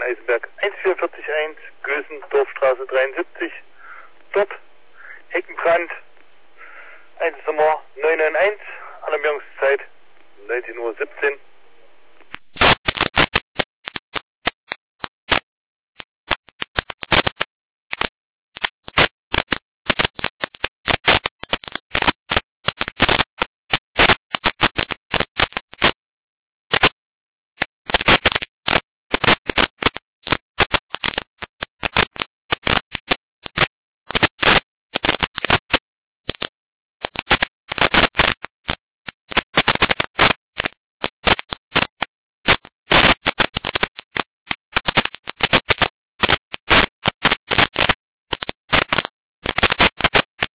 Eisenberg 1441, Gösen, Dorfstraße 73. Dort Heckenbrand 1 Nummer 991, Alarmierungszeit 19:17 Uhr.